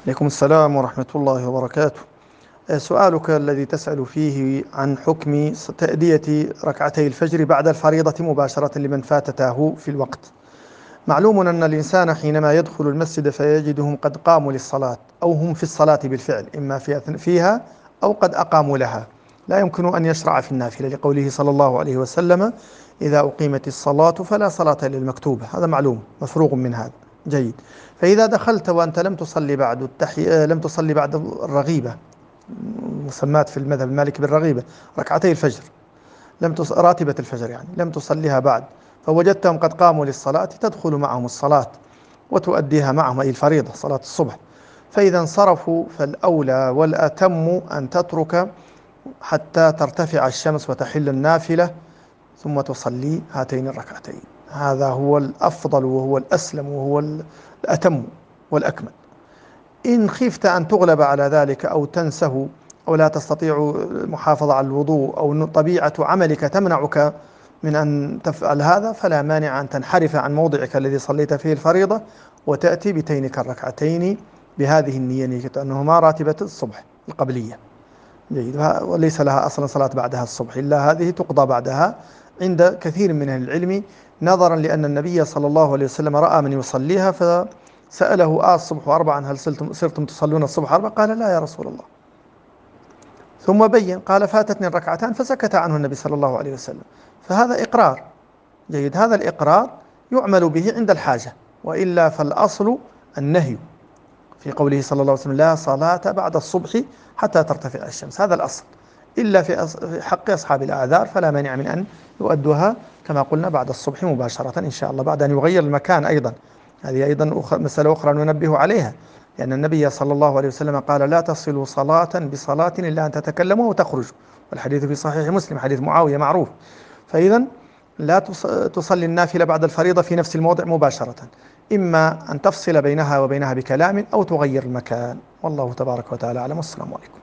عليكم السلام ورحمة الله وبركاته. سؤالك الذي تسأل فيه عن حكم تأدية ركعتي الفجر بعد الفريضة مباشرة لمن فاتته في الوقت. معلوم أن الإنسان حينما يدخل المسجد فيجدهم قد قاموا للصلاة أو هم في الصلاة بالفعل، إما فيها أو قد أقاموا لها، لا يمكن أن يشرع في النافلة، لقوله صلى الله عليه وسلم: إذا أقيمت الصلاة فلا صلاة إلا المكتوبة. هذا معلوم مفروغ من هذا. جيد. فإذا دخلت وأنت لم تصلي بعد لم تصلي بعد الرغيبة، مسمات في المذهب المالكي بالرغيبة، ركعتي الفجر، راتبة الفجر يعني، لم تصليها بعد، فوجدتهم قد قاموا للصلاة، تدخل معهم الصلاة وتؤديها معهم، أي الفريضة صلاة الصبح. فإذا انصرفوا فالأولى والأتم أن تترك حتى ترتفع الشمس وتحل النافلة، ثم تصلي هاتين الركعتين. هذا هو الأفضل وهو الأسلم وهو الأتم والأكمل. إن خفت أن تغلب على ذلك أو تنسه أو لا تستطيع المحافظة على الوضوء أو طبيعة عملك تمنعك من أن تفعل هذا، فلا مانع أن تنحرف عن موضعك الذي صليت فيه الفريضة وتأتي بتينك الركعتين بهذه النية، أنهما راتبة الصبح القبلية. جيد. وليس لها أصلا صلاة بعدها الصبح، إلا هذه تقضى بعدها عند كثير من أهل العلم، نظرا لأن النبي صلى الله عليه وسلم رأى من يصليها فسأله: الصبح أربعا، هل صرتم تصلون الصبح أربعا؟ قال: لا يا رسول الله. ثم بين، قال: فاتتني الركعتان، فسكت عنه النبي صلى الله عليه وسلم. فهذا إقرار. جيد. هذا الإقرار يعمل به عند الحاجة، وإلا فالأصل النهي، في قوله صلى الله عليه وسلم: لا صلاة بعد الصبح حتى ترتفع الشمس. هذا الأصل، إلا في حق أصحاب الأعذار فلا مانع من أن يؤدوها كما قلنا بعد الصبح مباشرة إن شاء الله، بعد أن يغير المكان أيضا. هذه أيضا مسألة أخرى ننبه عليها، لأن النبي صلى الله عليه وسلم قال: لا تصلوا صلاة بصلاة إلا أن تتكلموا وتخرجوا، والحديث في صحيح مسلم، حديث معاوية معروف. فإذا لا تصلي النافلة بعد الفريضة في نفس الموضع مباشرة، إما أن تفصل بينها وبينها بكلام أو تغير المكان. والله تبارك وتعالى أعلم. والسلام عليكم.